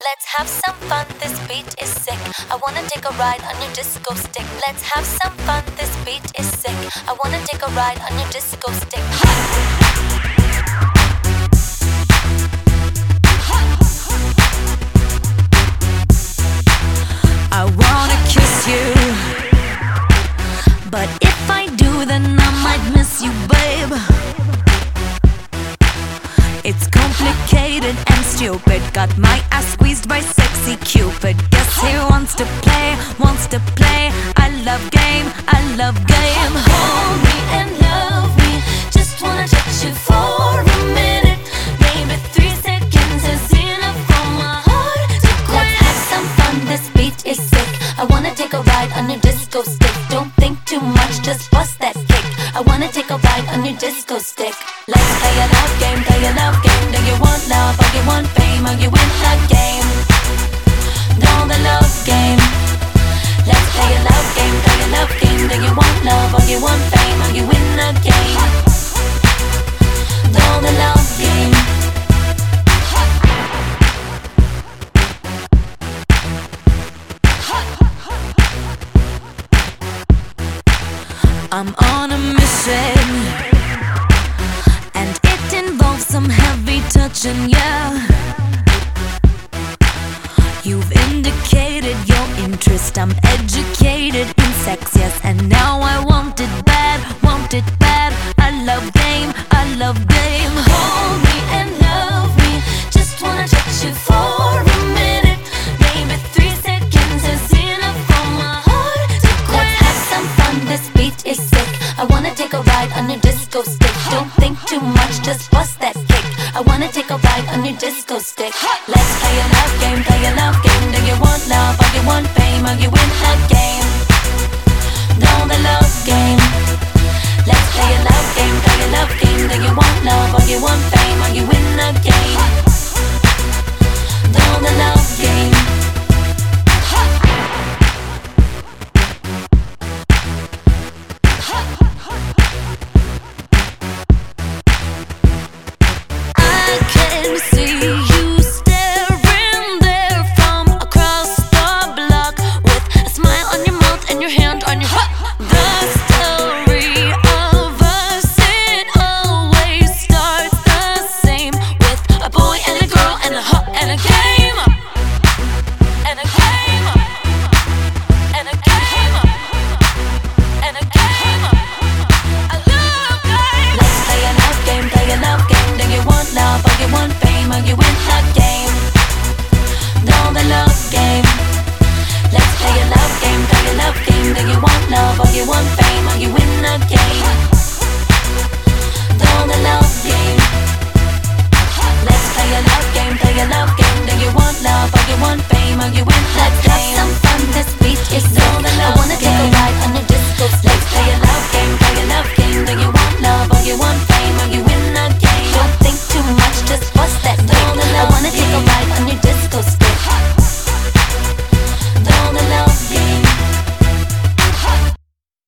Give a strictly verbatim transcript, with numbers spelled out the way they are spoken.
Let's have some fun, this beat is sick. I wanna take a ride on your disco stick. Let's have some fun, this beat is sick. I wanna take a ride on your disco stick. I wanna kiss you, but if I do, then I might miss you, babe. It's complicated and stupid. Got my ass squeezed by sexy Cupid. Guess he wants to play, wants to play. I love game, I love game. Hold me and love me. Just wanna touch you for a minute. Maybe three seconds is enough for my heart to quit. Let's have some fun, this beat is sick. I wanna take a ride on your disco stick. Don't think too much, just bust that kick. I wanna take a ride on your disco stick. Let's play a love game, play a love game. Do you want love or you want fame? Or you win the game? Know the love game. Let's play a love game, play a love game. Do you want love or you want fame? Or you win the game? Know the love game. I'm on a mission, and it involves some heavy touching, yeah. You've indicated your interest, I'm educated in sex, yes. And now I want it bad, want it bad. I love game, I love game. Hold me and love me. Just wanna touch you for a minute. Maybe three seconds is enough for my heart to quit. Let's have some fun, this beat is sick. I wanna take a ride on your disco stick. Don't think too much, just bust that kick. I wanna take a ride on your disco stick. Let's play a love game, play a love game. Do you want love or you want fame? Or you win the game? Know the love game. Let's play a love game, play a love game. Do you want love or you want fame? Or you win the game?